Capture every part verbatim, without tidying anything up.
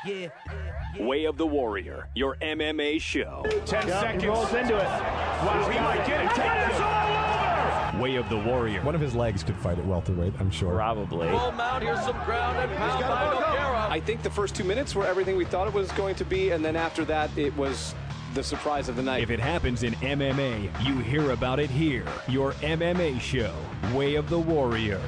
Yeah. Way of the Warrior, your M M A show. Ten yep, seconds. He rolls into it. Wow, he might get it. Ten is all over. Way of the Warrior. One of his legs could fight at welterweight, I'm sure. Probably. Full mount, here's some ground and pound by Nogueira. I think the first two minutes were everything we thought it was going to be, and then after that, it was the surprise of the night. If it happens in M M A, you hear about it here. Your M M A show, Way of the Warrior.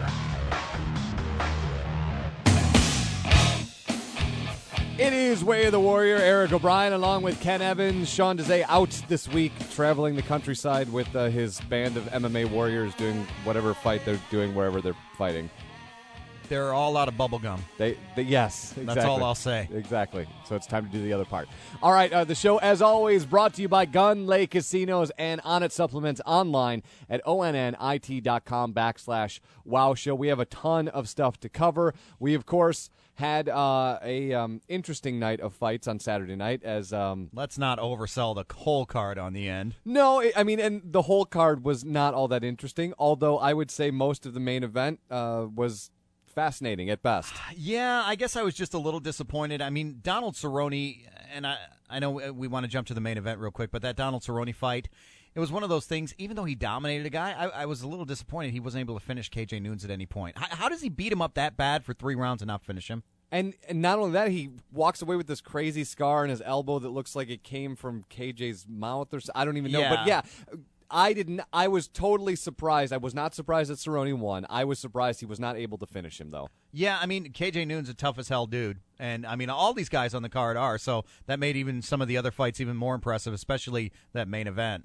It is Way of the Warrior. Eric O'Brien along with Ken Evans. Sean Desai out this week traveling the countryside with uh, his band of M M A warriors doing whatever fight they're doing wherever they're fighting. They're all out of bubble gum. They, they, yes, exactly. That's all I'll say. Exactly. So it's time to do the other part. All right, uh, the show, as always, brought to you by Gun Lake Casinos and Onnit Supplements online at onnit.com backslash wow show. We have a ton of stuff to cover. We, of course, had uh, a um, interesting night of fights on Saturday night. As um, Let's not oversell the whole card on the end. No, I mean, and the whole card was not all that interesting, although I would say most of the main event uh, was fascinating at best. Yeah, I guess I was just a little disappointed. I mean, Donald Cerrone, and I, I know we want to jump to the main event real quick, but that Donald Cerrone fight, it was one of those things, even though he dominated a guy, I, I was a little disappointed he wasn't able to finish K J Noons at any point. How, how does he beat him up that bad for three rounds and not finish him? And, and not only that, he walks away with this crazy scar in his elbow that looks like it came from K J's mouth or so. I don't even know. Yeah. But yeah, I didn't. I was totally surprised. I was not surprised that Cerrone won. I was surprised he was not able to finish him, though. Yeah, I mean, K J Noon's a tough as hell dude. And, I mean, all these guys on the card are, so that made even some of the other fights even more impressive, especially that main event.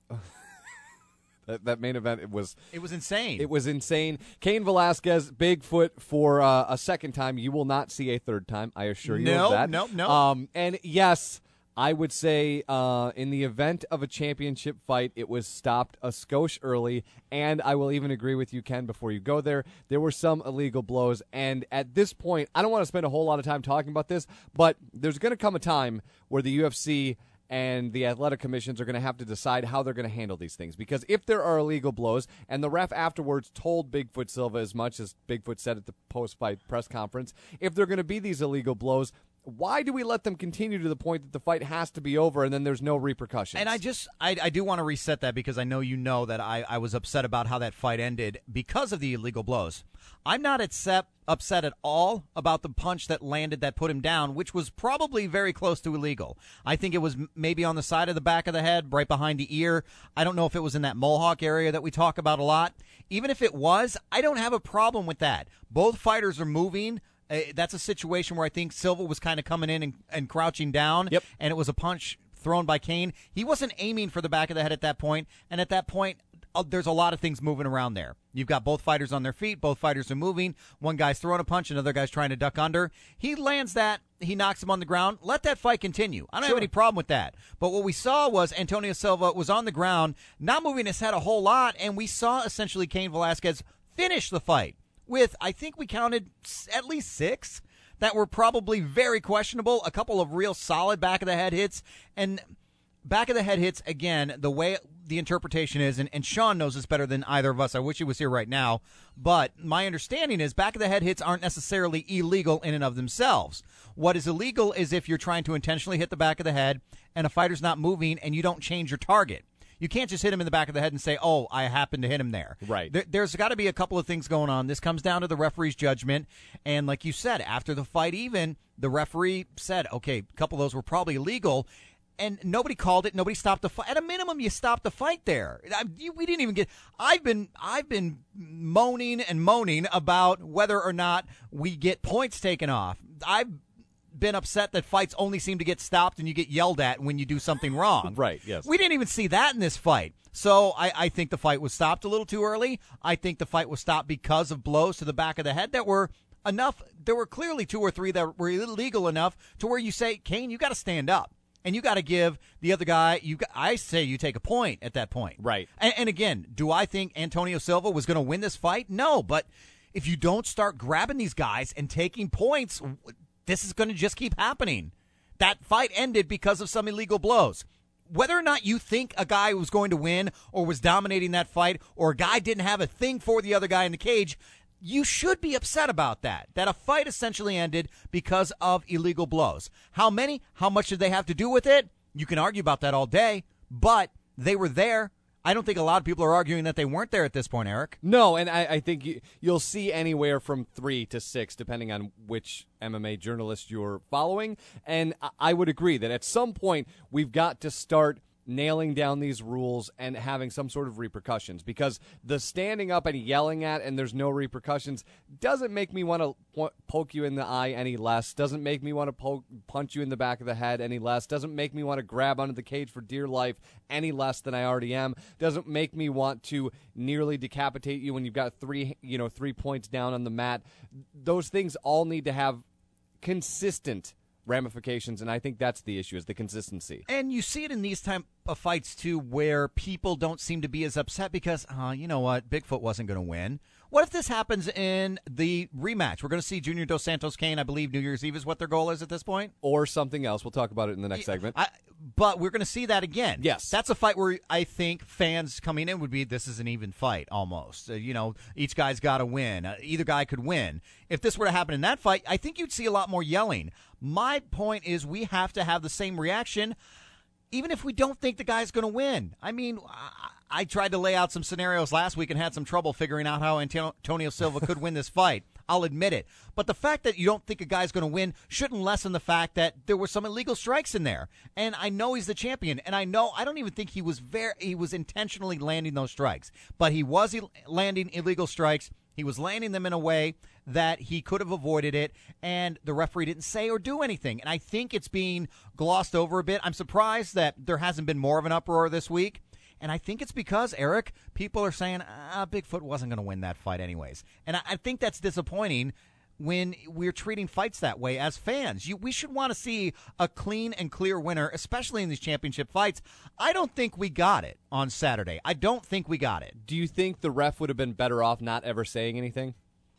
That, that main event, it was... It was insane. It was insane. Cain Velasquez, Bigfoot for uh, a second time. You will not see a third time, I assure you no, of that. No, no, um, And, yes, I would say uh, in the event of a championship fight, it was stopped a skosh early, and I will even agree with you, Ken, before you go there, there were some illegal blows, and at this point, I don't want to spend a whole lot of time talking about this, but there's going to come a time where the U F C and the athletic commissions are going to have to decide how they're going to handle these things. Because if there are illegal blows, and the ref afterwards told Bigfoot Silva as much as Bigfoot said at the post-fight press conference, if there are going to be these illegal blows, why do we let them continue to the point that the fight has to be over and then there's no repercussions? And I just, I, I do want to reset that because I know you know that I, I was upset about how that fight ended because of the illegal blows. I'm not upset, upset at all about the punch that landed that put him down, which was probably very close to illegal. I think it was m- maybe on the side of the back of the head, right behind the ear. I don't know if it was in that mohawk area that we talk about a lot. Even if it was, I don't have a problem with that. Both fighters are moving. Uh, that's a situation where I think Silva was kind of coming in and, and crouching down, yep. and it was a punch thrown by Cain. He wasn't aiming for the back of the head at that point, and at that point, uh, there's a lot of things moving around there. You've got both fighters on their feet. Both fighters are moving. One guy's throwing a punch. Another guy's trying to duck under. He lands that. He knocks him on the ground. Let that fight continue. I don't sure. have any problem with that. But what we saw was Antonio Silva was on the ground, not moving his head a whole lot, and we saw essentially Cain Velasquez finish the fight with, I think we counted at least six that were probably very questionable, a couple of real solid back-of-the-head hits, and back-of-the-head hits, again, the way the interpretation is, and, and Sean knows this better than either of us. I wish he was here right now, but my understanding is back-of-the-head hits aren't necessarily illegal in and of themselves. What is illegal is if you're trying to intentionally hit the back of the head and a fighter's not moving and you don't change your target. You can't just hit him in the back of the head and say, oh, I happened to hit him there. Right. There, there's got to be a couple of things going on. This comes down to the referee's judgment. And like you said, after the fight even, the referee said, okay, a couple of those were probably illegal. And nobody called it. Nobody stopped the fight. At a minimum, you stopped the fight there. I, you, we didn't even get. I've been I've been moaning and moaning about whether or not we get points taken off. I've been upset that fights only seem to get stopped and you get yelled at when you do something wrong. Right, yes. We didn't even see that in this fight. So I, I think the fight was stopped a little too early. I think the fight was stopped because of blows to the back of the head that were enough. There were clearly two or three that were illegal enough to where you say, Cain, you got to stand up. And you got to give the other guy, you. I say you take a point at that point. Right. And, and again, do I think Antonio Silva was going to win this fight? No, but if you don't start grabbing these guys and taking points, this is going to just keep happening. That fight ended because of some illegal blows. Whether or not you think a guy was going to win or was dominating that fight or a guy didn't have a thing for the other guy in the cage, you should be upset about that, that a fight essentially ended because of illegal blows. How many? How much did they have to do with it? You can argue about that all day, but they were there. I don't think a lot of people are arguing that they weren't there at this point, Eric. No, and I, I think you, you'll see anywhere from three to six, depending on which M M A journalist you're following. And I, I would agree that at some point we've got to start nailing down these rules and having some sort of repercussions, because the standing up and yelling at and there's no repercussions doesn't make me want to po- poke you in the eye any less, doesn't make me want to poke, punch you in the back of the head any less, doesn't make me want to grab onto the cage for dear life any less than I already am, doesn't make me want to nearly decapitate you when you've got three, you know, three points down on the mat. Those things all need to have consistent ramifications, and I think that's the issue, is the consistency. And you see it in these type of fights, too, where people don't seem to be as upset because, uh, you know what, Bigfoot wasn't going to win. What if this happens in the rematch? We're going to see Junior Dos Santos Kane, I believe New Year's Eve is what their goal is at this point? Or something else. We'll talk about it in the next segment. I, but we're going to see that again. Yes. That's a fight where I think fans coming in would be, this is an even fight almost. Uh, you know, each guy's got to win. Uh, either guy could win. If this were to happen in that fight, I think you'd see a lot more yelling. My point is we have to have the same reaction even if we don't think the guy's going to win. I mean, I, I tried to lay out some scenarios last week and had some trouble figuring out how Antonio Silva could win this fight. I'll admit it. But the fact that you don't think a guy's going to win shouldn't lessen the fact that there were some illegal strikes in there. And I know he's the champion, and I know I don't even think he was very he was intentionally landing those strikes. But he was landing illegal strikes. He was landing them in a way that he could have avoided it, and the referee didn't say or do anything. And I think it's being glossed over a bit. I'm surprised that there hasn't been more of an uproar this week. And I think it's because, Eric, people are saying, ah, Bigfoot wasn't going to win that fight anyways. And I, I think that's disappointing when we're treating fights that way as fans. You, we should want to see a clean and clear winner, especially in these championship fights. I don't think we got it on Saturday. I don't think we got it. Do you think the ref would have been better off not ever saying anything?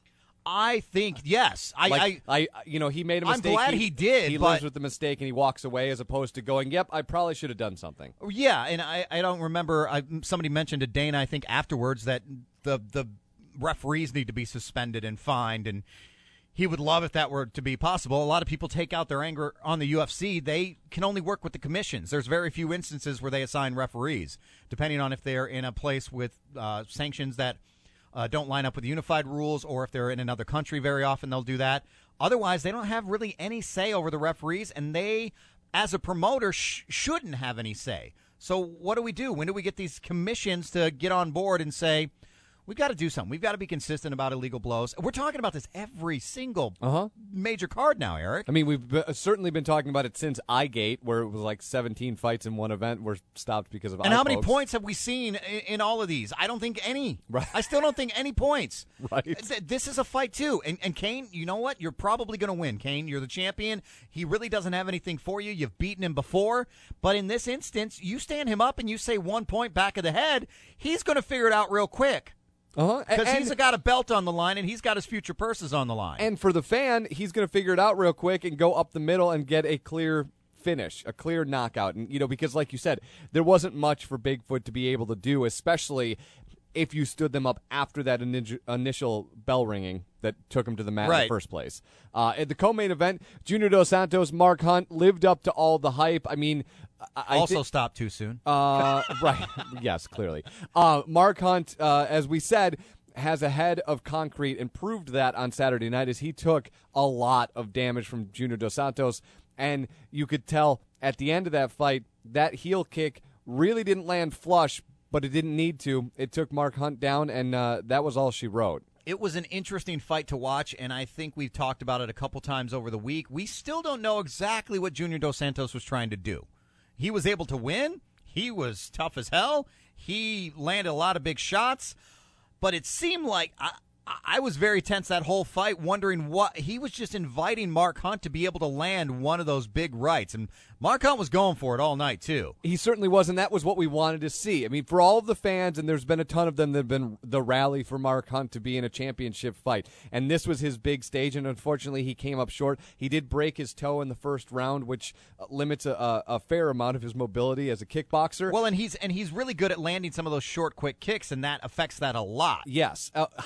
I think, yes. I, like, I, I, you know, he made a mistake. I'm glad he, he did. He but, lives with the mistake and he walks away, as opposed to going, yep, I probably should have done something. Yeah, and I, I don't remember. I, somebody mentioned to Dana, I think, afterwards that the the referees need to be suspended and fined, and he would love if that were to be possible. A lot of people take out their anger on the U F C. They can only work with the commissions. There's very few instances where they assign referees, depending on if they're in a place with uh, sanctions that Uh, don't line up with unified rules, or if they're in another country, very often they'll do that. Otherwise, they don't have really any say over the referees, and they, as a promoter, sh- shouldn't have any say. So what do we do? When do we get these commissions to get on board and say, we've got to do something. We've got to be consistent about illegal blows. We're talking about this every single uh-huh. major card now, Eric. I mean, we've be- certainly been talking about it since iGate, where it was like seventeen fights in one event were stopped because of And how many folks. points have we seen in, in all of these? I don't think any. Right. I still don't think any points. Right. Th- This is a fight, too. And, and Kane, you know what? You're probably going to win, Kane. You're the champion. He really doesn't have anything for you. You've beaten him before. But in this instance, you stand him up and you say one point back of the head, he's going to figure it out real quick. Uh-huh. Because And- he's got a belt on the line, and he's got his future purses on the line. And for the fan, he's going to figure it out real quick and go up the middle and get a clear finish, a clear knockout. And, you know, because like you said, there wasn't much for Bigfoot to be able to do, especially if you stood them up after that ini- initial bell ringing that took him to the mat Right. in the first place. Uh, at the co-main event, Junior Dos Santos, Mark Hunt lived up to all the hype. I mean, I, I also thi- stopped too soon. Uh, right. Yes, clearly. Uh, Mark Hunt, uh, as we said, has a head of concrete and proved that on Saturday night as he took a lot of damage from Junior Dos Santos. And you could tell at the end of that fight, that heel kick really didn't land flush, but it didn't need to. It took Mark Hunt down, and uh, that was all she wrote. It was an interesting fight to watch, and I think we've talked about it a couple times over the week. We still don't know exactly what Junior Dos Santos was trying to do. He was able to win. He was tough as hell. He landed a lot of big shots. But it seemed like I, I was very tense that whole fight, wondering what he was just inviting Mark Hunt to be able to land one of those big rights. And Mark Hunt was going for it all night, too. He certainly was, and that was what we wanted to see. I mean, for all of the fans, and there's been a ton of them that have been the rally for Mark Hunt to be in a championship fight. And this was his big stage, and unfortunately he came up short. He did break his toe in the first round, which limits a, a, a fair amount of his mobility as a kickboxer. Well, and he's and he's really good at landing some of those short, quick kicks, and that affects that a lot. Yes. Uh, however,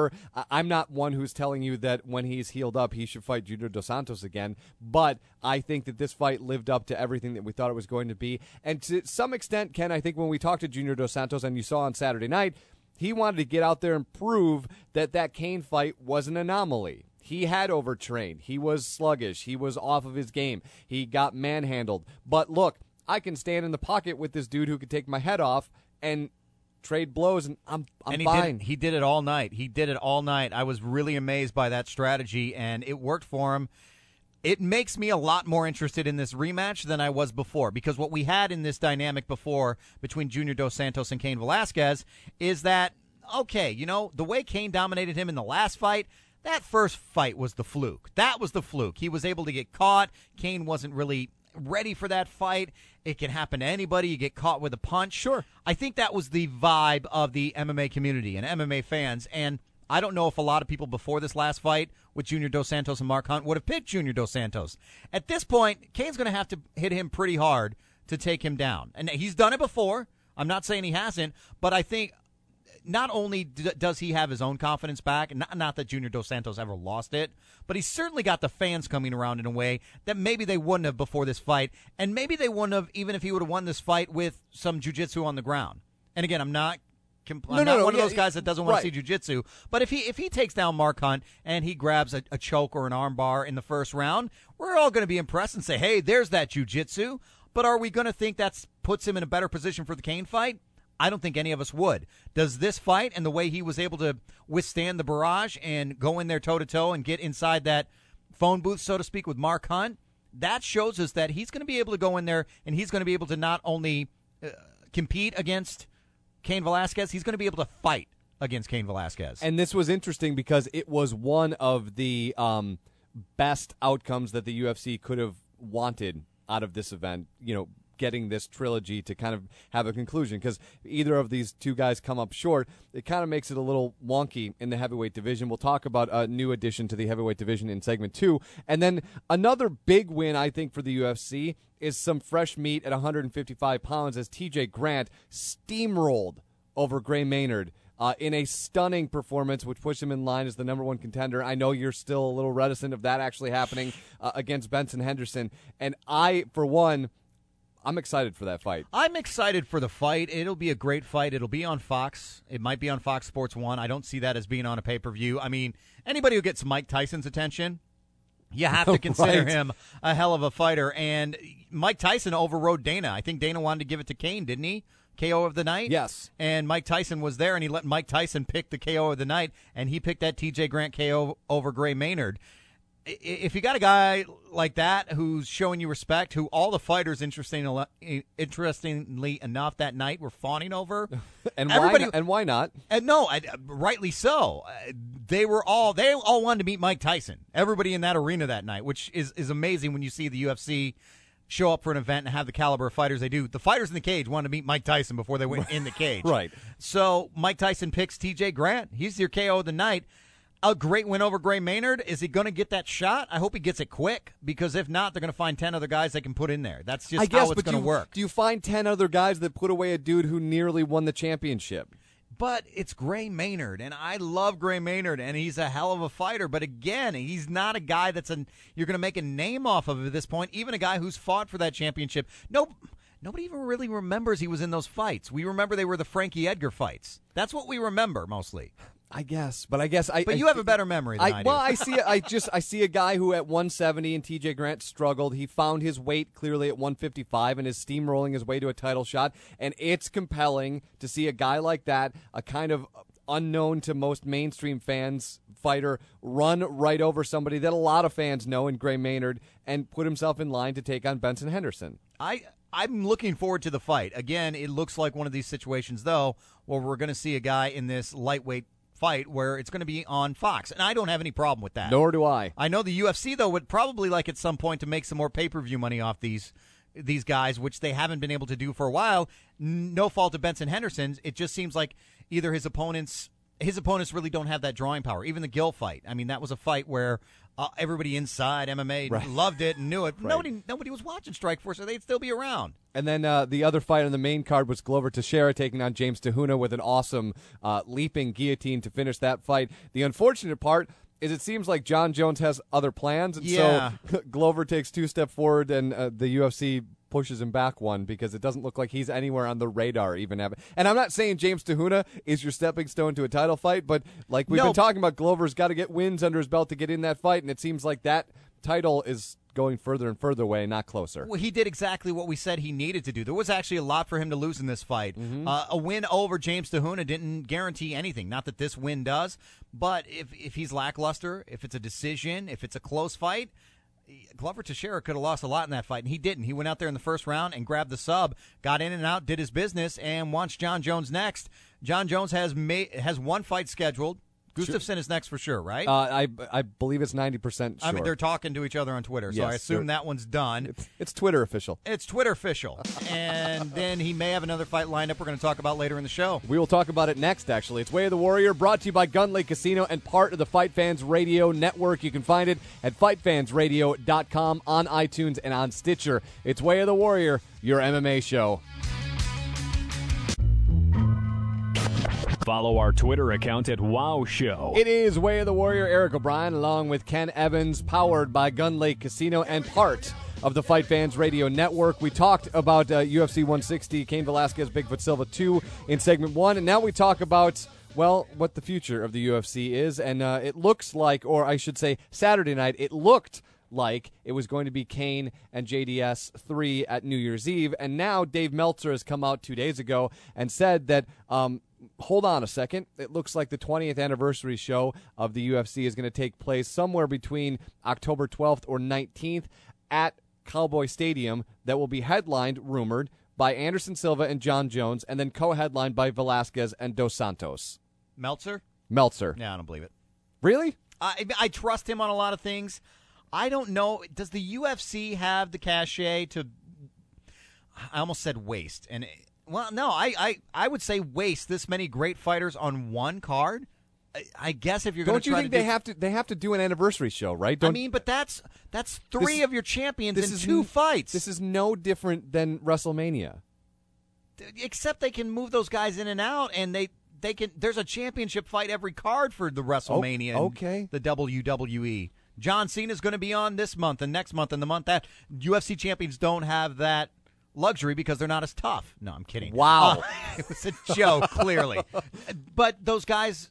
sure. I- I'm not one who's telling you that when he's healed up, he should fight Junior Dos Santos again. But I think that this fight lived up to everything that we thought it was going to be. And to some extent, Ken, I think when we talked to Junior Dos Santos, and you saw on Saturday night, he wanted to get out there and prove that that Cain fight was an anomaly. He had overtrained. He was sluggish. He was off of his game. He got manhandled. But look, I can stand in the pocket with this dude who could take my head off and trade blows, and I'm I'm and he fine. Did, he did it all night. He did it all night. I was really amazed by that strategy, and it worked for him. It makes me a lot more interested in this rematch than I was before, because what we had in this dynamic before between Junior Dos Santos and Cain Velasquez is that, okay, you know, the way Cain dominated him in the last fight, that first fight was the fluke. That was the fluke. He was able to get caught. Cain wasn't really ready for that fight. It can happen to anybody. You get caught with a punch. Sure. I think that was the vibe of the M M A community and M M A fans, and I don't know if a lot of people before this last fight with Junior Dos Santos and Mark Hunt would have picked Junior Dos Santos. At this point, Cain's going to have to hit him pretty hard to take him down. And he's done it before. I'm not saying he hasn't, but I think not only d- does he have his own confidence back, not, not that Junior Dos Santos ever lost it, but he's certainly got the fans coming around in a way that maybe they wouldn't have before this fight, and maybe they wouldn't have even if he would have won this fight with some jiu-jitsu on the ground. And again, I'm not I'm no, not no, no, one of yeah, those guys that doesn't want right. to see jiu-jitsu, but if he if he takes down Mark Hunt and he grabs a, a choke or an armbar in the first round, we're all going to be impressed and say, hey, there's that jiu-jitsu. But are we going to think that puts him in a better position for the Cain fight? I don't think any of us would. Does this fight and the way he was able to withstand the barrage and go in there toe-to-toe and get inside that phone booth, so to speak, with Mark Hunt, that shows us that he's going to be able to go in there and he's going to be able to not only uh, compete against Cain Velasquez, he's going to be able to fight against Cain Velasquez. And this was interesting because it was one of the um, best outcomes that the U F C could have wanted out of this event, you know, getting this trilogy to kind of have a conclusion, because either of these two guys come up short, it kind of makes it a little wonky in the heavyweight division. We'll talk about a new addition to the heavyweight division in segment two. And then another big win, I think, for the U F C is some fresh meat at one hundred fifty-five pounds as T J Grant steamrolled over Gray Maynard uh, in a stunning performance, which puts him in line as the number one contender. I know you're still a little reticent of that actually happening uh, against Benson Henderson. And I, for one, I'm excited for that fight. I'm excited for the fight. It'll be a great fight. It'll be on Fox. It might be on Fox Sports one. I don't see that as being on a pay-per-view. I mean, anybody who gets Mike Tyson's attention, you have to consider Right. him a hell of a fighter. And Mike Tyson overrode Dana. I think Dana wanted to give it to Cain, didn't he? K O of the night? Yes. And Mike Tyson was there, and he let Mike Tyson pick the K O of the night, and he picked that T J Grant K O over Gray Maynard. If you got a guy like that who's showing you respect, who all the fighters, interesting, interestingly enough, that night were fawning over, and why? everybody, Not, and why not? And no, I, rightly so. Uh, They were all they all wanted to meet Mike Tyson. Everybody in that arena that night, which is is amazing when you see the U F C show up for an event and have the caliber of fighters they do. The fighters in the cage wanted to meet Mike Tyson before they went in the cage. Right. So Mike Tyson picks T J Grant. He's your K O of the night. A great win over Gray Maynard. Is he going to get that shot? I hope he gets it quick, because if not, they're going to find ten other guys they can put in there. That's just I guess, how it's but going to do you- work. Do you find ten other guys that put away a dude who nearly won the championship? But it's Gray Maynard, and I love Gray Maynard, and he's a hell of a fighter. But again, he's not a guy that's an you're going to make a name off of at this point. Even a guy who's fought for that championship. No, nobody even really remembers he was in those fights. We remember they were the Frankie Edgar fights. That's what we remember mostly. I guess, but I guess I. But I, you have a better memory than I, I do. well, I see. I just I see a guy who at one seventy and T J Grant struggled. He found his weight clearly at one fifty-five and is steamrolling his way to a title shot. And it's compelling to see a guy like that, a kind of unknown to most mainstream fans fighter, run right over somebody that a lot of fans know in Gray Maynard and put himself in line to take on Benson Henderson. I I'm looking forward to the fight. Again, it looks like one of these situations, though, where we're going to see a guy in this lightweight fight where it's going to be on Fox, and I don't have any problem with that. Nor do I. I know the U F C, though, would probably like at some point to make some more pay-per-view money off these these guys, which they haven't been able to do for a while. No fault of Benson Henderson's. It just seems like either his opponents his opponents really don't have that drawing power. Even the Gill fight. I mean, that was a fight where Uh, everybody inside M M A Right. loved it and knew it. Right. Nobody nobody was watching Strikeforce, so they'd still be around. And then uh, the other fight on the main card was Glover Teixeira taking on James Tahuna with an awesome uh, leaping guillotine to finish that fight. The unfortunate part is it seems like John Jones has other plans, and Yeah. so Glover takes two steps forward, and uh, the U F C pushes him back one because it doesn't look like he's anywhere on the radar even. Have and I'm not saying James Tahuna is your stepping stone to a title fight, but like we've No. been talking about, Glover's got to get wins under his belt to get in that fight, and it seems like that title is going further and further away, not closer. Well, he did exactly what we said he needed to do. There was actually a lot for him to lose in this fight. Mm-hmm. Uh, a win over James Tahuna didn't guarantee anything. Not that this win does, but if if he's lackluster, if it's a decision, if it's a close fight, Glover Teixeira could have lost a lot in that fight, and he didn't. He went out there in the first round and grabbed the sub, got in and out, did his business, and wants John Jones next. John Jones has made, has one fight scheduled. Gustafsson is next for sure, right? Uh, I I believe it's ninety percent sure. I mean, they're talking to each other on Twitter, so Yes, I assume they're- that one's done. It's, it's Twitter official. It's Twitter official. And then he may have another fight lined up we're going to talk about later in the show. We will talk about it next, actually. It's Way of the Warrior, brought to you by Gun Lake Casino and part of the Fight Fans Radio Network. You can find it at fight fans radio dot com, on iTunes, and on Stitcher. It's Way of the Warrior, your M M A show. Follow our Twitter account at Wow Show. It is Way of the Warrior, Eric O'Brien, along with Ken Evans, powered by Gun Lake Casino and part of the Fight Fans Radio Network. We talked about uh, U F C one sixty, Cain Velasquez, Bigfoot Silva two in segment one, and now we talk about, well, what the future of the U F C is, and uh, it looks like, or I should say Saturday night, it looked like it was going to be Cain and J D S three at New Year's Eve, and now Dave Meltzer has come out two days ago and said that, um, hold on a second, it looks like the twentieth anniversary show of the U F C is going to take place somewhere between October twelfth or nineteenth at Cowboy Stadium, that will be headlined, rumored, by Anderson Silva and John Jones, and then co-headlined by Velasquez and Dos Santos. Meltzer? Meltzer. Yeah, I don't believe it. Really? I, I trust him on a lot of things. I don't know. Does the U F C have the cachet to, I almost said waste. And well, no, I, I, I would say waste this many great fighters on one card. I, I guess if you're going Don't to you try think to they do, have to they have to do an anniversary show, right? Don't, I mean, but that's that's three This- of your champions this in is two n- fights. This is no different than WrestleMania. Except they can move those guys in and out, and they they can. There's a championship fight every card for the WrestleMania. and okay. The W W E. John Cena's going to be on this month and next month and the month that. U F C champions don't have that luxury because they're not as tough. No, I'm kidding. Wow. Uh, it was a joke, clearly. But those guys,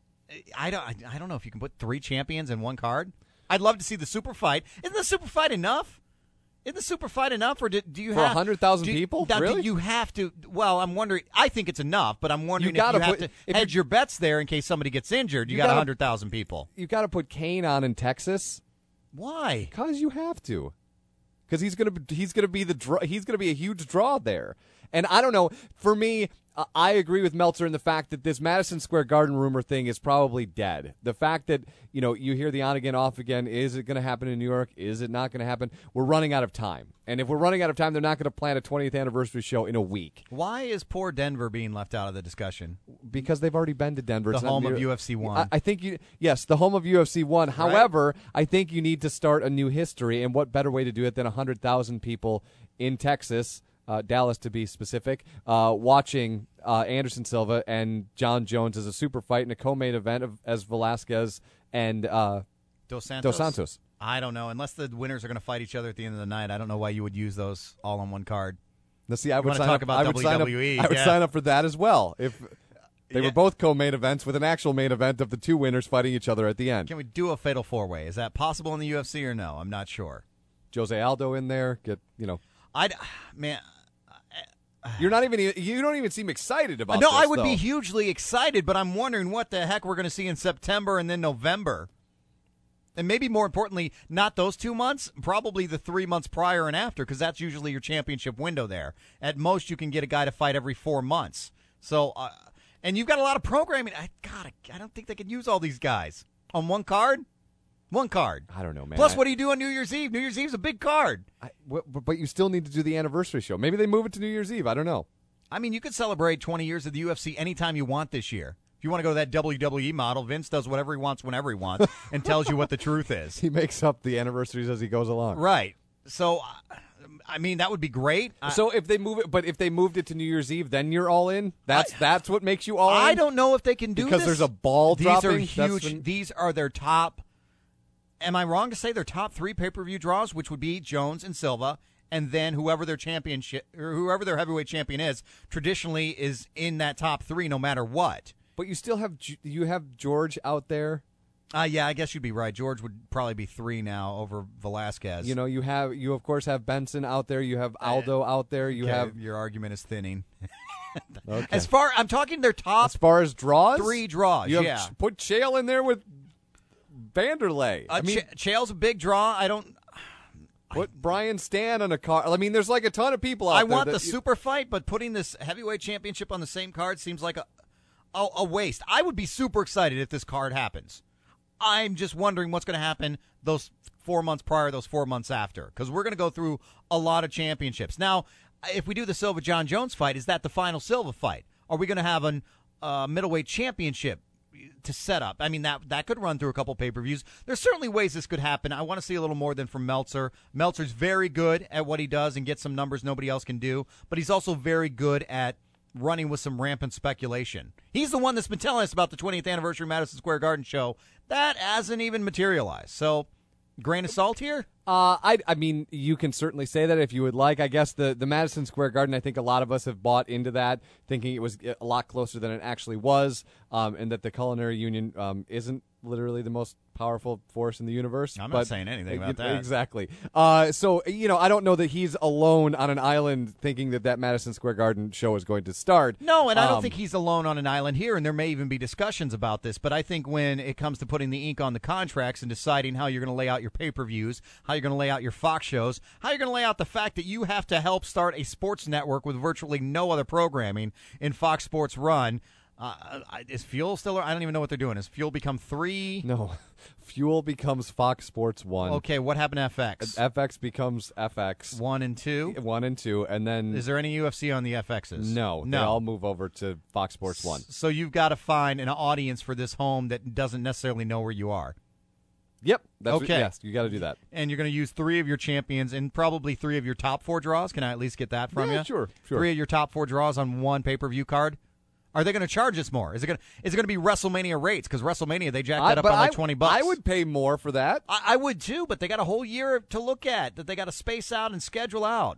I don't. I don't know if you can put three champions in one card. I'd love to see the super fight. Isn't the super fight enough? Isn't the super fight enough, or do, do you For have one hundred thousand do- people? Now, Really? do you have to? Well, I'm wondering. I think it's enough, but I'm wondering You if gotta you have put- to if hedge you- your bets there in case somebody gets injured. You, You got gotta- one hundred thousand people. You got to put Kane on in Texas. Why? Because you have to. Because he's gonna be- he's gonna be the draw, he's gonna be a huge draw there. And I don't know. For me, uh, I agree with Meltzer in the fact that this Madison Square Garden rumor thing is probably dead. The fact that you know you hear the on again off again. Is it going to happen in New York? Is it not going to happen? We're running out of time. And if we're running out of time, they're not going to plan a twentieth anniversary show in a week Why is poor Denver being left out of the discussion? because they've already been to Denver. The It's not home of near- U F C one. I, I think you yes, the home of U F C one. However, I think you need to start a new history, and what better way to do it than one hundred thousand people in Texas, uh, Dallas to be specific, uh, watching uh, Anderson Silva and John Jones as a super fight in a co-main event of, as Velasquez and uh, Dos Santos. Dos Santos. I don't know. Unless the winners are going to fight each other at the end of the night, I don't know why you would use those all on one card. Now, see, I would wanna sign talk up. about I would sign up. W W E, I would yeah. sign up for that as well if they Yeah. were both co-main events with an actual main event of the two winners fighting each other at the end. Can we do a fatal four way? Is that possible in the U F C or no? I'm not sure. Jose Aldo in there. Get you know. I man. You're not even. You don't even seem excited about. No, this, I would though. be hugely excited, but I'm wondering what the heck we're going to see in September and then November. And maybe more importantly, not those two months, probably the three months prior and after, because that's usually your championship window there. At most, you can get a guy to fight every four months. So, uh, and you've got a lot of programming. I, God, I don't think they can use all these guys on one card. One card. I don't know, man. Plus, I- what do you do on New Year's Eve? New Year's Eve's a big card. I, w- but you still need to do the anniversary show. Maybe they move it to New Year's Eve. I don't know. I mean, you could celebrate twenty years of the U F C anytime you want this year. If you want to go to that W W E model, Vince does whatever he wants whenever he wants and tells you what the truth is. He makes up the anniversaries as he goes along. Right. So, I mean, that would be great. So if they move it, but if they moved it to New Year's Eve, then you're all in. That's I, that's what makes you all in. I don't know if they can do because this there's a ball These dropping. are huge. When... These are their top. Am I wrong to say their top three pay-per-view draws, which would be Jones and Silva, and then whoever their championship or whoever their heavyweight champion is, traditionally is in that top three, no matter what. But you still have you have George out there. Uh, yeah, I guess you'd be right. George would probably be three now over Velasquez. You know, you have you of course have Benson out there. You have Aldo uh, out there. You okay, have your argument is thinning. Okay. As far I'm talking their top as far as draws, three draws. You have yeah, Ch- put Chael in there with Vanderlei. Uh, I mean, Ch- Chael's a big draw. I don't. Put I, Brian Stan on a card. I mean, there's like a ton of people out I there. want that the you, super fight, but putting this heavyweight championship on the same card seems like a, a a waste. I would be super excited if this card happens. I'm just wondering what's going to happen those four months prior, those four months after, because we're going to go through a lot of championships. Now, if we do the Silva-John Jones fight, is that the final Silva fight? Are we going to have a uh, middleweight championship to set up? I mean, that that could run through a couple pay-per-views. There's certainly ways this could happen. I want to see a little more than from Meltzer. Meltzer's very good at what he does and gets some numbers nobody else can do, but he's also very good at running with some rampant speculation. He's the one that's been telling us about the twentieth anniversary Madison Square Garden show. That hasn't even materialized. So, grain of salt here? Uh, I, I mean, you can certainly say that if you would like. I guess the, the Madison Square Garden, I think a lot of us have bought into that, thinking it was a lot closer than it actually was, um, and that the Culinary Union um, isn't literally the most powerful force in the universe. I'm but, not saying anything about that. Exactly. Uh, so, you know, I don't know that he's alone on an island thinking that that Madison Square Garden show is going to start. No, and I don't um, think he's alone on an island here, and there may even be discussions about this, but I think when it comes to putting the ink on the contracts and deciding how you're going to lay out your pay-per-views, how you're going to lay out your Fox shows, how you're going to lay out the fact that you have to help start a sports network with virtually no other programming in Fox Sports Run, Uh, is Fuel still? I don't even know what they're doing. Has Fuel become three? No. Fuel becomes Fox Sports one. Okay, what happened to F X? F X becomes F X. One and two? One and two, and then... Is there any U F C on the F Xs? No. No. They all move over to Fox Sports one. So you've got to find an audience for this home that doesn't necessarily know where you are. Yep. That's okay. What, yes, you got to do that. And you're going to use three of your champions and probably three of your top four draws. Can I at least get that from yeah, you? Sure, sure. Three of your top four draws on one pay-per-view card? Are they going to charge us more? Is it going to, is it going to be WrestleMania rates? Because WrestleMania, they jacked that up I, on like I, twenty bucks. I would pay more for that. I, I would too, but they got a whole year to look at that they got to space out and schedule out.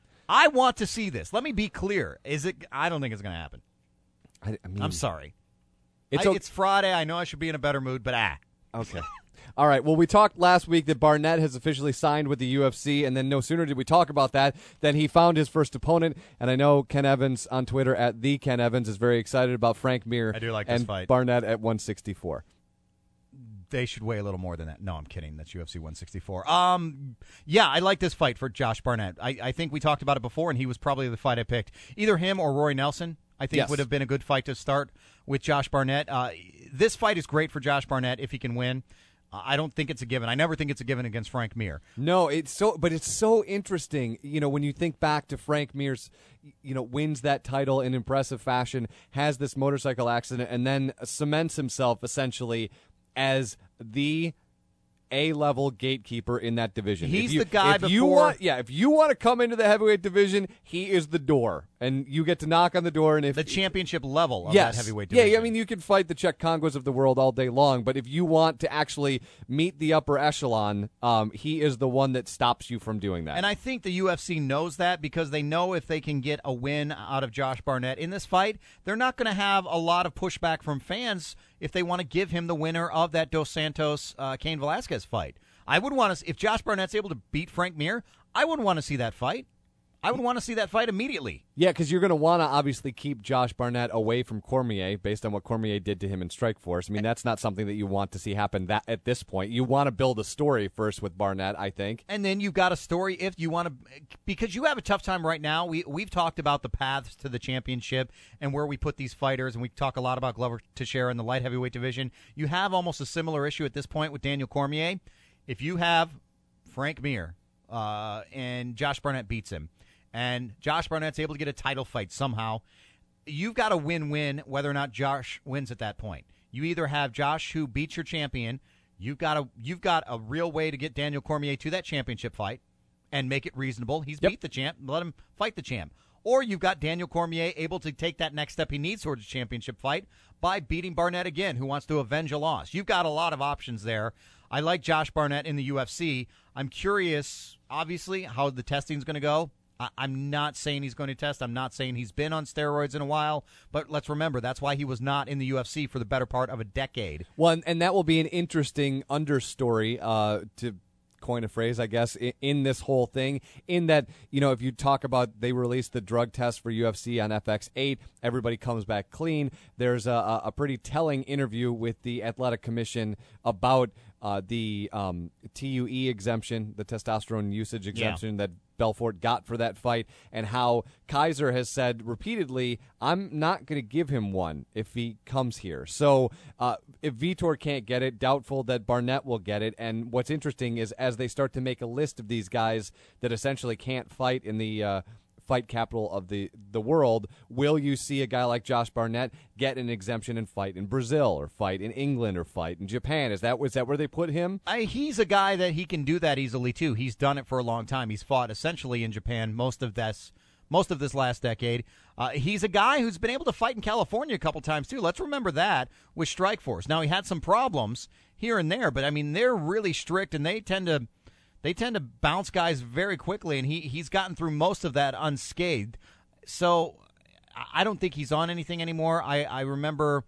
I want to see this. Let me be clear. Is it? I don't think it's going to happen. I, I mean, I'm sorry. It's, I, okay. it's Friday. I know I should be in a better mood, but ah. Okay. All right. Well, we talked last week that Barnett has officially signed with the U F C, and then no sooner did we talk about that than he found his first opponent. And I know Ken Evans on Twitter at the Ken Evans is very excited about Frank Mir. I do like this and fight. Barnett at one sixty-four. They should weigh a little more than that. No, I'm kidding. That's U F C one sixty-four. Um, yeah, I like this fight for Josh Barnett. I, I think we talked about it before, and he was probably the fight I picked. Either him or Roy Nelson, I think, yes. would have been a good fight to start with Josh Barnett. Uh, this fight is great for Josh Barnett if he can win. Uh, I don't think it's a given. I never think it's a given against Frank Mir. No, it's so, but it's so interesting. You know, when you think back to Frank Mir's, you know, wins that title in impressive fashion, has this motorcycle accident, and then cements himself essentially as the A-level gatekeeper in that division. He's if you, the guy if before. You want, yeah, if you want to come into the heavyweight division, he is the door, and you get to knock on the door. And if the championship level of yes, that heavyweight division. yeah, I mean, you can fight the Czech Congos of the world all day long, but if you want to actually meet the upper echelon, um, he is the one that stops you from doing that. And I think the U F C knows that because they know if they can get a win out of Josh Barnett in this fight, they're not going to have a lot of pushback from fans if they want to give him the winner of that Dos Santos uh, Cain Velasquez fight. I would want to, if Josh Barnett's able to beat Frank Mir, I would want to see that fight. I would want to see that fight immediately. Yeah, because you're going to want to obviously keep Josh Barnett away from Cormier based on what Cormier did to him in Strikeforce. I mean, that's not something that you want to see happen that at this point. You want to build a story first with Barnett, I think. And then you've got a story if you want to, because you have a tough time right now. We, we've talked about the paths to the championship and where we put these fighters, and we talk a lot about Glover Teixeira in the light heavyweight division. You have almost a similar issue at this point with Daniel Cormier. If you have Frank Mir uh, and Josh Barnett beats him, and Josh Barnett's able to get a title fight somehow, you've got a win-win whether or not Josh wins at that point. You either have Josh who beats your champion. You've got a you've got a real way to get Daniel Cormier to that championship fight and make it reasonable. He's Yep. beat the champ. Let him fight the champ. Or you've got Daniel Cormier able to take that next step he needs towards a championship fight by beating Barnett again, who wants to avenge a loss. You've got a lot of options there. I like Josh Barnett in the U F C. I'm curious, obviously, how the testing's going to go. I- I'm not saying he's going to test. I'm not saying he's been on steroids in a while. But let's remember, that's why he was not in the U F C for the better part of a decade. Well, and, and that will be an interesting understory uh, to coin a phrase, I guess, in, in this whole thing, in that, you know, if you talk about they released the drug test for U F C on F X eight, everybody comes back clean. There's a, a pretty telling interview with the Athletic Commission about uh, the um, T U E exemption, the testosterone usage exemption that Belfort got for that fight, and how Kaiser has said repeatedly, I'm not going to give him one if he comes here. So uh, if Vitor can't get it, doubtful that Barnett will get it. And what's interesting is as they start to make a list of these guys that essentially can't fight in the uh, fight capital of the, the world, will you see a guy like Josh Barnett get an exemption and fight in Brazil or fight in England or fight in Japan? Is that, is that where they put him? I, he's a guy that he can do that easily, too. He's done it for a long time. He's fought essentially in Japan most of this, most of this last decade. Uh, he's a guy who's been able to fight in California a couple times, too. Let's remember that with Strikeforce. Now, he had some problems here and there, but, I mean, they're really strict, and they tend to they tend to bounce guys very quickly, and he, he's gotten through most of that unscathed. So I don't think he's on anything anymore. I, I remember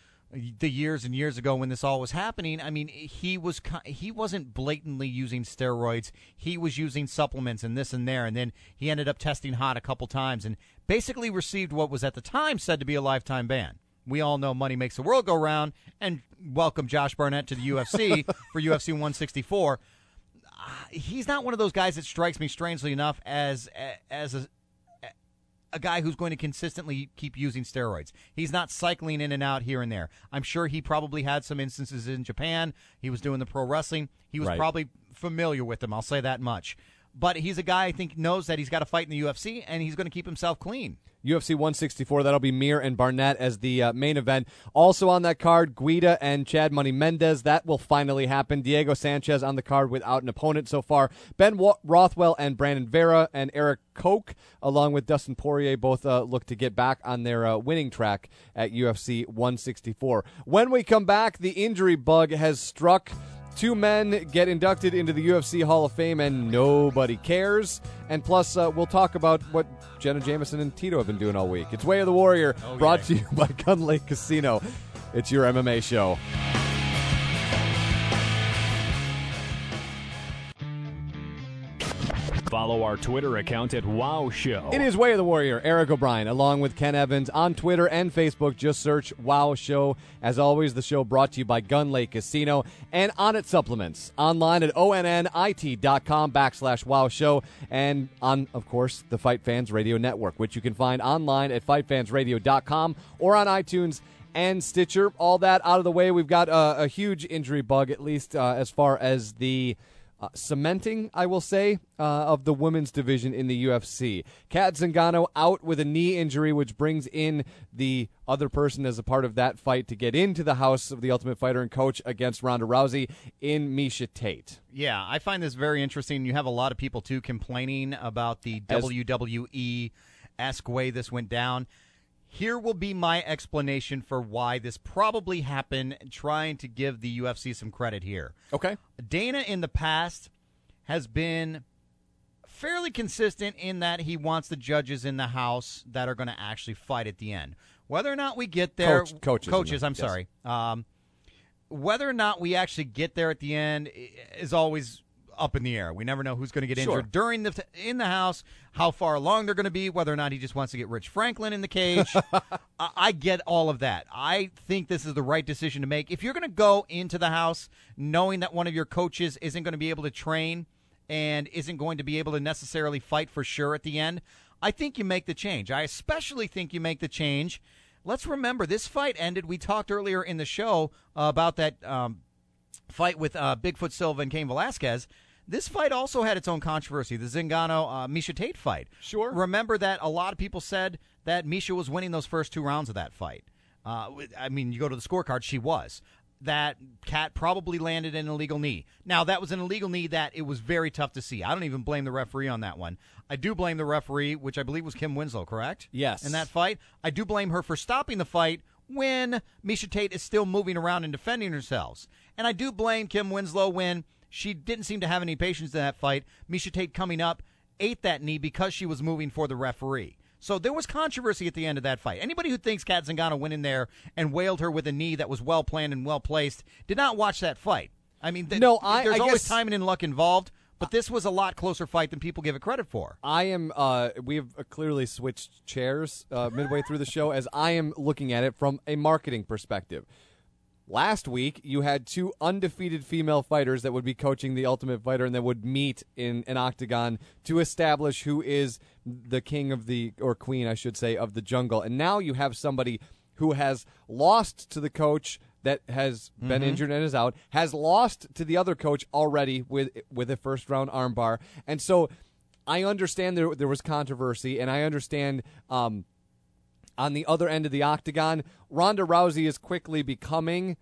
the years and years ago when this all was happening. I mean, he was he wasn't blatantly using steroids. He was using supplements and this and there, and then he ended up testing hot a couple times and basically received what was at the time said to be a lifetime ban. We all know money makes the world go round, and welcome Josh Barnett to the U F C for U F C one sixty-four. Uh, he's not one of those guys that strikes me strangely enough as as a a guy who's going to consistently keep using steroids. He's not cycling in and out here and there. I'm sure he probably had some instances in Japan. He was doing the pro wrestling. He was Right. probably familiar with them. I'll say that much. But he's a guy I think knows that he's got to fight in the U F C, and he's going to keep himself clean. U F C one sixty-four, that'll be Mir and Barnett as the uh, main event. Also on that card, Guida and Chad Money Mendez. That will finally happen. Diego Sanchez on the card without an opponent so far. Ben Wa- Rothwell and Brandon Vera and Eric Koch, along with Dustin Poirier, both uh, look to get back on their uh, winning track at U F C one sixty-four. When we come back, the injury bug has struck. Two men get inducted into the U F C Hall of Fame, and nobody cares. And plus, uh, we'll talk about what Jenna Jameson and Tito have been doing all week. It's Way of the Warrior, Oh, brought yeah. to you by Gun Lake Casino. It's your M M A show. Follow our Twitter account at Wow Show. It is Way of the Warrior, Eric O'Brien, along with Ken Evans on Twitter and Facebook. Just search Wow Show. As always, the show brought to you by Gun Lake Casino and Onnit Supplements. Online at onnit.com backslash Wow Show. And on, of course, the Fight Fans Radio Network, which you can find online at fight fans radio dot com or on iTunes and Stitcher. All that out of the way, we've got a, a huge injury bug, at least uh, as far as the Uh, cementing, I will say, uh, of the women's division in the U F C. Kat Zingano out with a knee injury, which brings in the other person as a part of that fight to get into the house of the Ultimate Fighter and coach against Ronda Rousey in Miesha Tate. Yeah, I find this very interesting. You have a lot of people, too, complaining about the As- W W E-esque way this went down. Here will be my explanation for why this probably happened, trying to give the U F C some credit here. Okay. Dana in the past has been fairly consistent in that he wants the judges in the house that are going to actually fight at the end. Whether or not we get there, Coach- coaches in coaches, there, I'm yes. sorry. Um, whether or not we actually get there at the end is always up in the air. We never know who's going to get Sure. injured during the in the house, how far along they're going to be, whether or not he just wants to get Rich Franklin in the cage. I, I get all of that. I think this is the right decision to make. If you're going to go into the house knowing that one of your coaches isn't going to be able to train and isn't going to be able to necessarily fight for sure at the end, I think you make the change. I especially think you make the change. Let's remember, this fight ended, we talked earlier in the show uh, about that um, fight with uh, Bigfoot Silva and Cain Velasquez. This fight also had its own controversy, the Zingano-Miesha Tate fight. Sure. Remember that a lot of people said that Miesha was winning those first two rounds of that fight. Uh, I mean, you go to the scorecard, she was. That Kat probably landed an illegal knee. Now, that was an illegal knee that it was very tough to see. I don't even blame the referee on that one. I do blame the referee, which I believe was Kim Winslow, correct? Yes. In that fight. I do blame her for stopping the fight when Miesha Tate is still moving around and defending herself. And I do blame Kim Winslow when she didn't seem to have any patience in that fight. Miesha Tate coming up ate that knee because she was moving for the referee. So there was controversy at the end of that fight. Anybody who thinks Kat Zingano went in there and wailed her with a knee that was well planned and well placed did not watch that fight. I mean, th- no, I, there's I always guess, timing and luck involved, but this was a lot closer fight than people give it credit for. I am. Uh, we have clearly switched chairs uh, midway through the show, as I am looking at it from a marketing perspective. Last week, you had two undefeated female fighters that would be coaching the Ultimate Fighter and that would meet in an octagon to establish who is the king of the, or queen, I should say, of the jungle. And now you have somebody who has lost to the coach that has mm-hmm. been injured and is out, has lost to the other coach already with with a first-round armbar. And so I understand there, there was controversy, and I understand um, – on the other end of the octagon, Ronda Rousey is quickly becoming,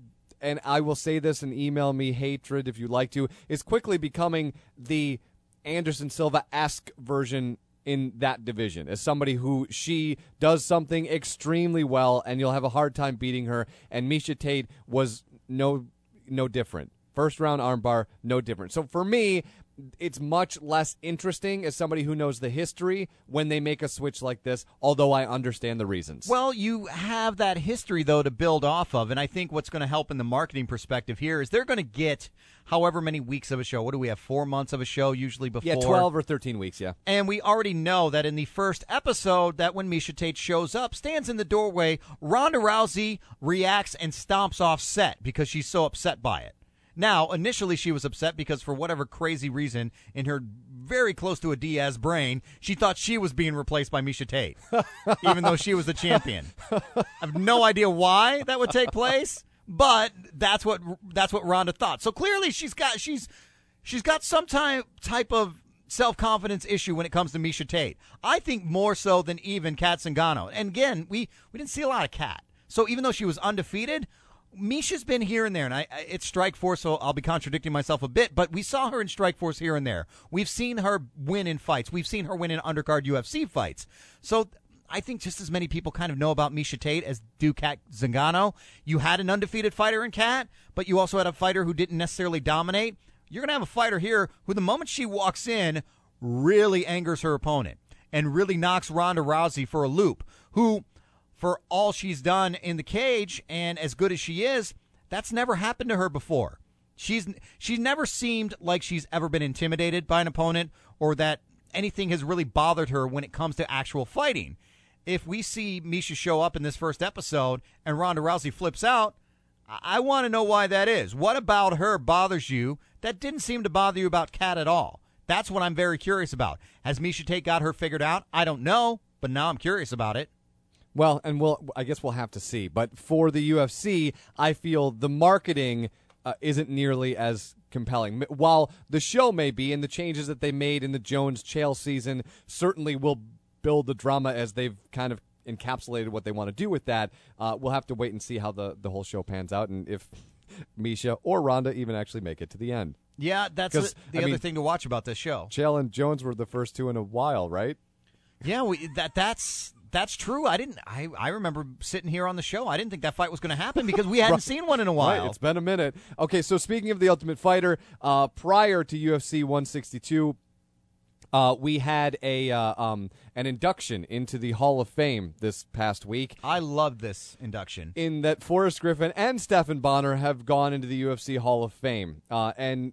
and I will say this and email me hatred if you'd like to, is quickly becoming the Anderson Silva-esque version in that division, as somebody who she does something extremely well, and you'll have a hard time beating her, and Miesha Tate was no no different. First round armbar, no different. So for me, it's much less interesting as somebody who knows the history when they make a switch like this, although I understand the reasons. Well, you have that history, though, to build off of, and I think what's going to help in the marketing perspective here is they're going to get however many weeks of a show. What do we have, four months of a show usually before? Yeah, twelve or thirteen weeks, yeah. And we already know that in the first episode that when Miesha Tate shows up, stands in the doorway, Ronda Rousey reacts and stomps off set because she's so upset by it. Now, initially she was upset because for whatever crazy reason, in her very close to a Diaz brain, she thought she was being replaced by Miesha Tate, even though she was the champion. I have no idea why that would take place, but that's what that's what Ronda thought. So clearly she's got she's she's got some type type of self-confidence issue when it comes to Miesha Tate. I think more so than even Kat Zingano. And again, we, we didn't see a lot of Kat. So even though she was undefeated, Misha's been here and there, and I, I, it's Strikeforce, so I'll be contradicting myself a bit, but we saw her in Strikeforce here and there. We've seen her win in fights. We've seen her win in undercard U F C fights. So I think just as many people kind of know about Miesha Tate as do Kat Zingano. You had an undefeated fighter in Kat, but you also had a fighter who didn't necessarily dominate. You're going to have a fighter here who the moment she walks in really angers her opponent and really knocks Ronda Rousey for a loop, who, for all she's done in the cage and as good as she is, that's never happened to her before. She's she's never seemed like she's ever been intimidated by an opponent or that anything has really bothered her when it comes to actual fighting. If we see Miesha show up in this first episode and Ronda Rousey flips out, I, I want to know why that is. What about her bothers you that didn't seem to bother you about Kat at all? That's what I'm very curious about. Has Miesha Tate got her figured out? I don't know, but now I'm curious about it. Well, and we'll I guess we'll have to see. But for the U F C, I feel the marketing uh, isn't nearly as compelling. While the show may be, and the changes that they made in the Jones-Chael season certainly will build the drama as they've kind of encapsulated what they want to do with that, uh, we'll have to wait and see how the, the whole show pans out and if Miesha or Ronda even actually make it to the end. Yeah, that's a, the I other mean, thing to watch about this show. Chael and Jones were the first two in a while, right? Yeah, we, that that's that's true. I didn't. I, I remember sitting here on the show. I didn't think that fight was going to happen because we hadn't right. seen one in a while. Right, it's been a minute. Okay, so speaking of the Ultimate Fighter, uh, prior to U F C one sixty-two, uh, we had a uh, um, an induction into the Hall of Fame this past week. I love this induction. In that Forrest Griffin and Stephan Bonnar have gone into the U F C Hall of Fame, uh, and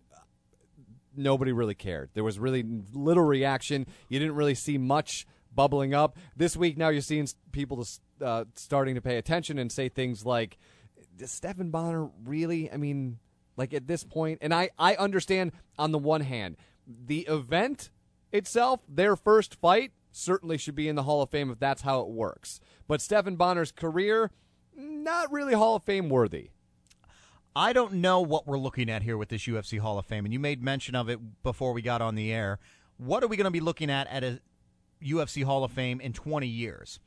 nobody really cared. There was really little reaction. You didn't really see much bubbling up. This week now you're seeing people uh, starting to pay attention and say things like, does Stephan Bonnar really, I mean, like at this point, and I, I understand on the one hand, the event itself, their first fight, certainly should be in the Hall of Fame if that's how it works. But Stephan Bonnar's career, not really Hall of Fame worthy. I don't know what we're looking at here with this U F C Hall of Fame, and you made mention of it before we got on the air. What are we going to be looking at at a U F C Hall of Fame in twenty years?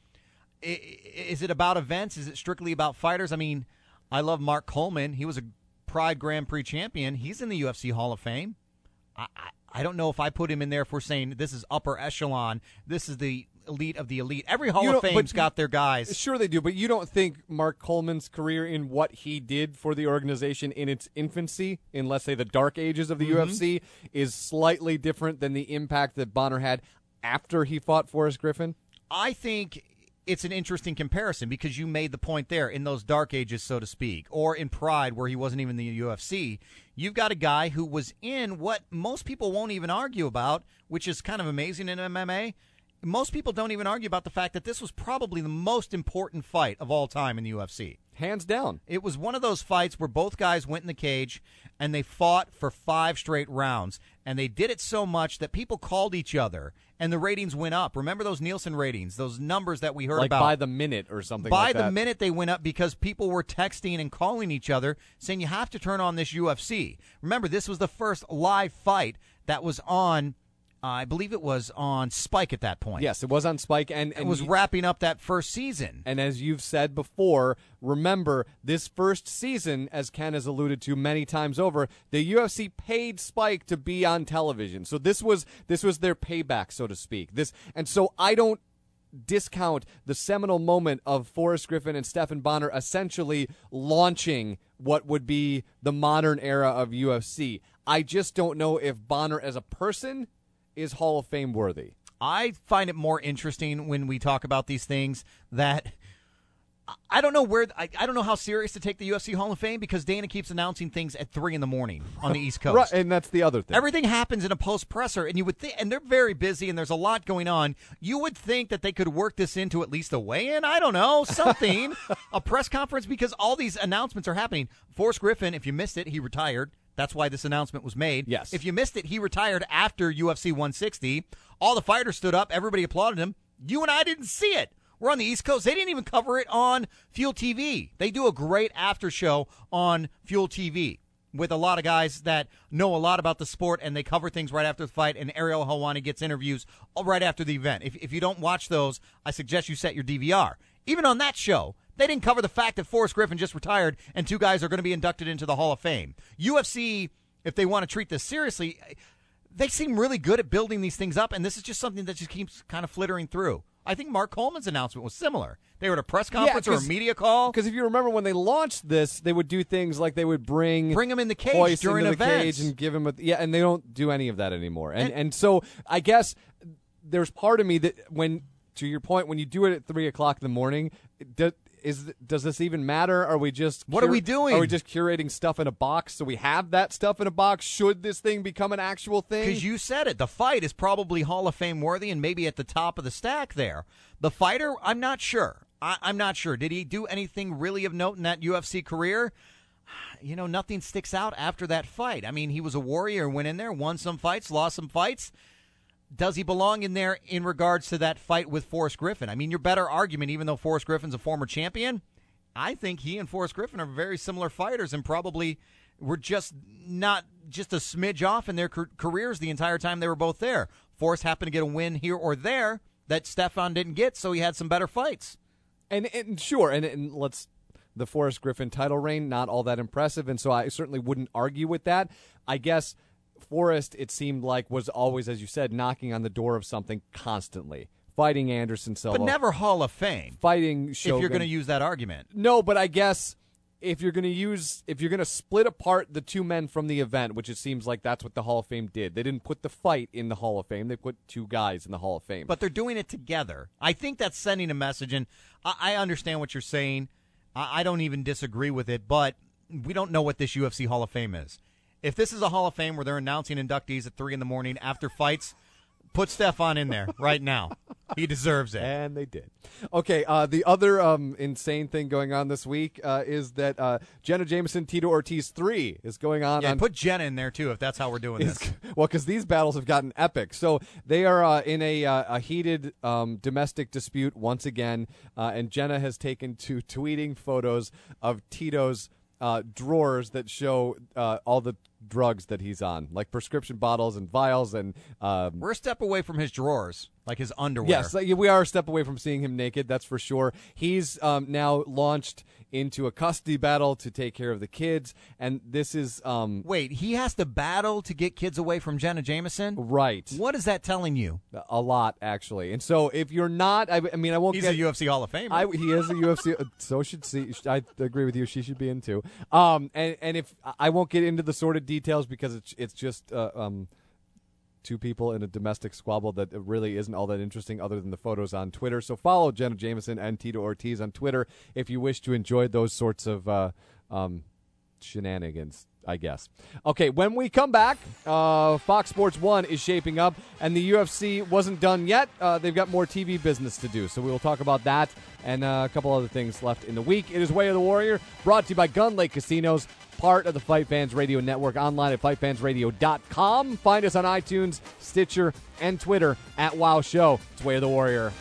Is it about events? Is it strictly about fighters? I mean, I love Mark Coleman. He was a Pride Grand Prix champion. He's in the U F C Hall of Fame. I, I, I don't know if I put him in there if we're saying this is upper echelon. This is the elite of the elite. Every Hall You of don't- Fame's but- got their guys. Sure they do, but you don't think Mark Coleman's career in what he did for the organization in its infancy, in let's say the dark ages of the U F C, is slightly different than the impact that Bonner had after he fought Forrest Griffin? I think it's an interesting comparison because you made the point there in those dark ages, so to speak, or in Pride where he wasn't even in the U F C. You've got a guy who was in what most people won't even argue about, which is kind of amazing in M M A. Most people don't even argue about the fact that this was probably the most important fight of all time in the U F C. Hands down. It was one of those fights where both guys went in the cage and they fought for five straight rounds. And they did it so much that people called each other and the ratings went up. Remember those Nielsen ratings, those numbers that we heard Like about? by the minute or something By like the that. minute they went up because people were texting and calling each other saying you have to turn on this U F C. Remember, this was the first live fight that was on, uh, I believe it was on Spike at that point. Yes, it was on Spike, and, It and was you- wrapping up that first season. And as you've said before, remember, this first season, as Ken has alluded to many times over, the U F C paid Spike to be on television. So this was this was their payback, so to speak. This and so I don't discount the seminal moment of Forrest Griffin and Stephan Bonner essentially launching what would be the modern era of U F C. I just don't know if Bonner as a person is Hall of Fame worthy. I find it more interesting when we talk about these things that I don't know where I, I don't know how serious to take the U F C Hall of Fame because Dana keeps announcing things at three in the morning on the East Coast. Right, and that's the other thing. Everything happens in a post presser, and you would think, and they're very busy, and there's a lot going on. You would think that they could work this into at least a weigh-in. I don't know, something, a press conference, because all these announcements are happening. Forrest Griffin, if you missed it, he retired. That's why this announcement was made. Yes. If you missed it, he retired after U F C one sixty. All the fighters stood up. Everybody applauded him. You and I didn't see it. We're on the East Coast. They didn't even cover it on Fuel T V. They do a great after show on Fuel T V with a lot of guys that know a lot about the sport, and they cover things right after the fight, and Ariel Helwani gets interviews right after the event. If, if you don't watch those, I suggest you set your D V R. Even on that show, they didn't cover the fact that Forrest Griffin just retired and two guys are going to be inducted into the Hall of Fame. U F C, if they want to treat this seriously, they seem really good at building these things up, and this is just something that just keeps kind of flittering through. I think Mark Coleman's announcement was similar. They were at a press conference or a media call. Because if you remember when they launched this, they would do things like they would bring Bring him in the cage Hoist during into the events. cage and give him a yeah, and they don't do any of that anymore. And And- and so I guess there's part of me that when to your point, when you do it at three o'clock in the morning, does is does this even matter? Are we just What are we doing? Are we just curating stuff in a box so we have that stuff in a box? Should this thing become an actual thing? Because you said it. The fight is probably Hall of Fame worthy and maybe at the top of the stack there. The fighter, I'm not sure. I, I'm not sure. Did he do anything really of note in that U F C career? You know, nothing sticks out after that fight. I mean, he was a warrior, went in there, won some fights, lost some fights. Does he belong in there in regards to that fight with Forrest Griffin? I mean, your better argument, even though Forrest Griffin's a former champion, I think he and Forrest Griffin are very similar fighters and probably were just not just a smidge off in their car- careers the entire time they were both there. Forrest happened to get a win here or there that Stephan didn't get, so he had some better fights. And, and sure, and, and let's the Forrest Griffin title reign, not all that impressive, and so I certainly wouldn't argue with that. I guess Forrest, it seemed like, was always, as you said, knocking on the door of something constantly. Fighting Anderson Silva. But never Hall of Fame, Fighting Shogun. if you're going to use that argument. No, but I guess if you're going to use, if you're going to split apart the two men from the event, which it seems like that's what the Hall of Fame did. They didn't put the fight in the Hall of Fame. They put two guys in the Hall of Fame. But they're doing it together. I think that's sending a message, and I, I understand what you're saying. I, I don't even disagree with it, but we don't know what this U F C Hall of Fame is. If this is a Hall of Fame where they're announcing inductees at three in the morning after fights, put Stephan in there right now. He deserves it. And they did. Okay, uh, the other um, insane thing going on this week uh, is that uh, Jenna Jameson, Tito Ortiz three is going on. Yeah, on put Jenna in there, too, if that's how we're doing is, this. well, because these battles have gotten epic. So they are uh, in a, uh, a heated um, domestic dispute once again, uh, and Jenna has taken to tweeting photos of Tito's uh, drawers that show uh, all the drugs that he's on, like prescription bottles and vials. And um, we're a step away from his drawers, like his underwear. Yes, we are a step away from seeing him naked, that's for sure. He's um, now launched into a custody battle to take care of the kids, and this is... Um, Wait, he has to battle to get kids away from Jenna Jameson? Right. What is that telling you? A lot, actually. And so if you're not... I, I mean, I won't He's get... a U F C Hall of Famer. I, he is a U F C... So should see... I agree with you. She should be in, too. Um, and, and if... I won't get into the sordid details because it's, it's just... Uh, um, two people in a domestic squabble that really isn't all that interesting other than the photos on Twitter. So follow Jenna Jameson and Tito Ortiz on Twitter if you wish to enjoy those sorts of uh, um, shenanigans, I guess. Okay, when we come back, uh, Fox Sports one is shaping up, and the U F C wasn't done yet. Uh, they've got more T V business to do, so we will talk about that and uh, a couple other things left in the week. It is Way of the Warrior, brought to you by Gun Lake Casinos, part of the Fight Fans Radio Network, online at fight fans radio dot com. Find us on iTunes, Stitcher, and Twitter at Wow Show. It's Way of the Warrior.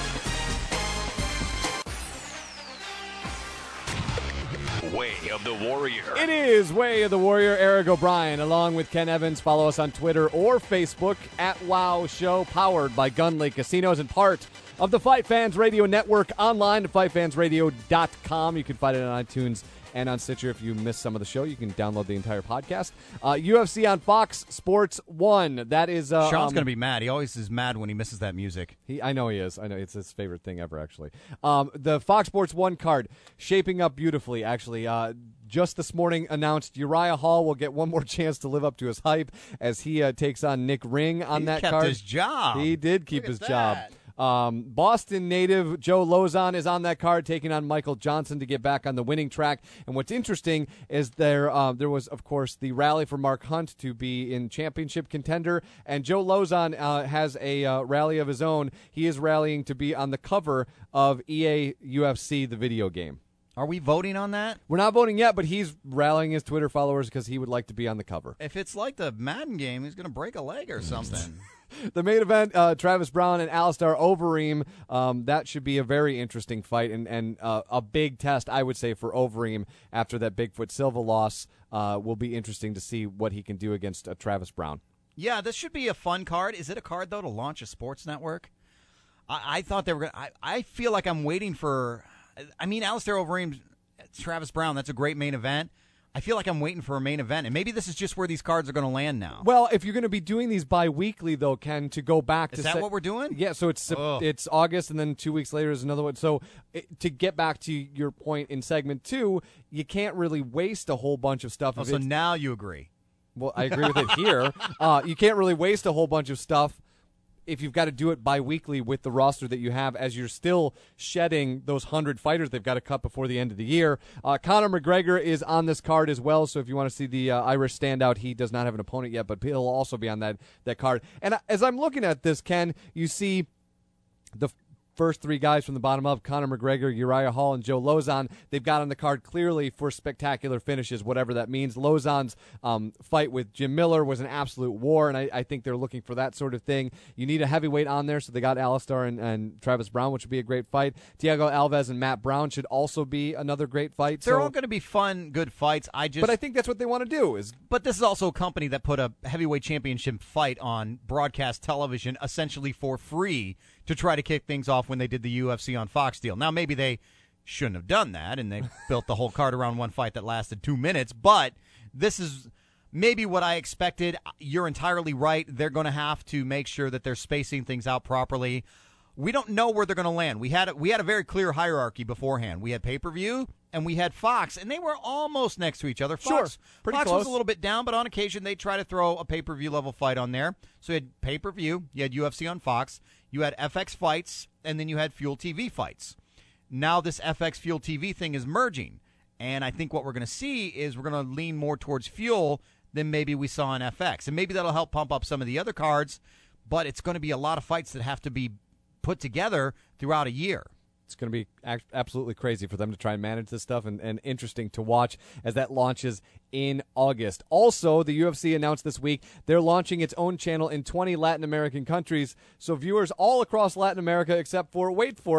Way of the Warrior. It is Way of the Warrior. Eric O'Brien along with Ken Evans. Follow us on Twitter or Facebook at Wow Show, powered by Gun Lake Casinos and part of the Fight Fans Radio Network, online at fight fans radio dot com. You can find it on iTunes and on Stitcher. If you missed some of the show, you can download the entire podcast. Uh, U F C on Fox Sports one. That is... Uh, Sean's um, going to be mad. He always is mad when he misses that music. He, I know he is. I know it's his favorite thing ever, actually. Um, the Fox Sports one card, shaping up beautifully, actually. Uh, just this morning announced Uriah Hall will get one more chance to live up to his hype as he uh, takes on Nick Ring on he that kept card. his job. He did keep Look his at job. that. Um, Boston native Joe Lozon is on that card, taking on Michael Johnson to get back on the winning track. And what's interesting is there uh, there was, of course, the rally for Mark Hunt to be in championship contender, and Joe Lozon uh, has a uh, rally of his own. He is rallying to be on the cover of E A U F C, the video game. Are we voting on that? We're not voting yet, but he's rallying his Twitter followers because he would like to be on the cover. If it's like the Madden game, he's going to break a leg or something. The main event, uh, Travis Brown and Alistair Overeem, um, that should be a very interesting fight and, and uh, a big test, I would say, for Overeem after that Bigfoot Silva loss. Uh, will be interesting to see what he can do against uh, Travis Brown. Yeah, this should be a fun card. Is it a card, though, to launch a sports network? I, I thought they were going to... I feel like I'm waiting for... I mean, Alistair Overeem, Travis Brown, that's a great main event. I feel like I'm waiting for a main event, and maybe this is just where these cards are going to land now. Well, if you're going to be doing these bi-weekly, though, Ken, to go back is to... Is that se- what we're doing? Yeah, so it's Ugh. it's August, and then two weeks later is another one. So it, to get back to your point in segment two, you can't really waste a whole bunch of stuff. Oh, if so it's, now you agree. Well, I agree with it here. Uh, you can't really waste a whole bunch of stuff if you've got to do it bi-weekly with the roster that you have, as you're still shedding those one hundred fighters they've got to cut before the end of the year. Uh, Conor McGregor is on this card as well, so if you want to see the uh, Irish standout, he does not have an opponent yet, but he'll also be on that, that card. And as I'm looking at this, Ken, you see the first three guys from the bottom up, Conor McGregor, Uriah Hall, and Joe Lozon. They've got on the card clearly for spectacular finishes, whatever that means. Lozon's um, fight with Jim Miller was an absolute war, and I, I think they're looking for that sort of thing. You need a heavyweight on there, so they got Alistair and, and Travis Brown, which would be a great fight. Thiago Alves and Matt Brown should also be another great fight. They're so, all going to be fun, good fights. I just, But I think that's what they want to do. Is But this is also a company that put a heavyweight championship fight on broadcast television essentially for free to try to kick things off when they did the U F C on Fox deal. Now, maybe they shouldn't have done that, and they built the whole card around one fight that lasted two minutes, but this is maybe what I expected. You're entirely right. They're going to have to make sure that they're spacing things out properly. We don't know where they're going to land. We had, a, we had a very clear hierarchy beforehand. We had pay-per-view, and we had Fox, and they were almost next to each other. Fox, Sure, pretty Fox close. was a little bit down, but on occasion they try to throw a pay-per-view level fight on there. So you had pay-per-view, you had U F C on Fox, you had F X fights, and then you had Fuel T V fights. Now this F X Fuel T V thing is merging, and I think what we're going to see is we're going to lean more towards Fuel than maybe we saw on F X. And maybe that'll help pump up some of the other cards, but it's going to be a lot of fights that have to be put together throughout a year. It's going to be ac- absolutely crazy for them to try and manage this stuff, and, and interesting to watch as that launches in August. Also, the U F C announced this week they're launching its own channel in twenty Latin American countries, so viewers all across Latin America, except for, wait for it,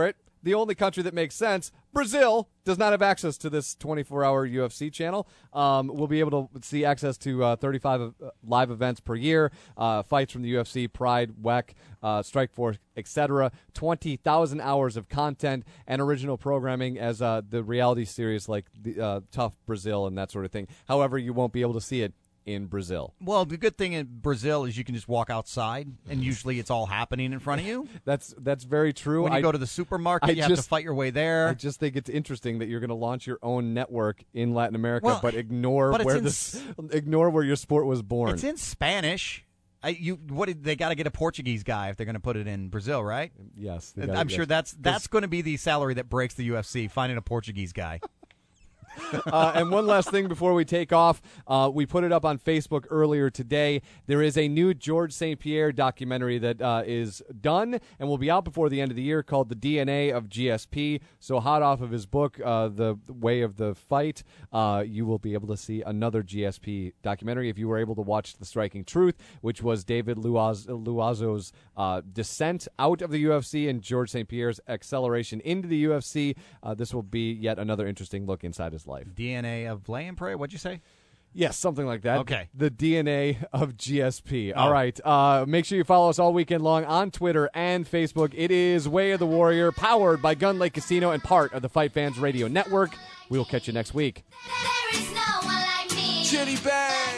the only country that makes sense, Brazil, does not have access to this twenty-four hour U F C channel. Um, we'll be able to see access to uh, thirty-five uh, live events per year, uh, fights from the U F C, Pride, W E C, uh, Strikeforce, et cetera. twenty thousand hours of content and original programming as uh, the reality series like the, uh, Tough Brazil and that sort of thing. However, you won't be able to see it in Brazil. Well, the good thing in Brazil is you can just walk outside, and usually it's all happening in front of you. That's that's very true. When you I, go to the supermarket, I you have just- to fight your way there. I just think it's interesting that you're going to launch your own network in Latin America, Well, but ignore but it's where in this ignore where your sport was born. It's in Spanish. I, you what? did- They got to get a Portuguese guy if they're going to put it in Brazil, right? yes, they gotta- I'm sure yes. that's that's going to be the salary that breaks the U F C, finding a Portuguese guy. uh, and one last thing before we take off, uh, we put it up on Facebook earlier today. There is a new George Saint Pierre documentary that uh, is done and will be out before the end of the year called The D N A of G S P. So hot off of his book, uh, The Way of the Fight, uh, you will be able to see another G S P documentary if you were able to watch The Striking Truth, which was David Luaz- Luazzo's uh, descent out of the U F C and George Saint Pierre's acceleration into the U F C. Uh, this will be yet another interesting look inside his life. D N A of Lay and Pray. What'd you say? Yes, something like that. Okay. The D N A of G S P. Oh. All right. Uh, make sure you follow us all weekend long on Twitter and Facebook. It is Way of the Warrior, powered by Gun Lake Casino and part of the Fight Fans Radio Network. We will catch you next week. There is no one like me. Chitty Bang!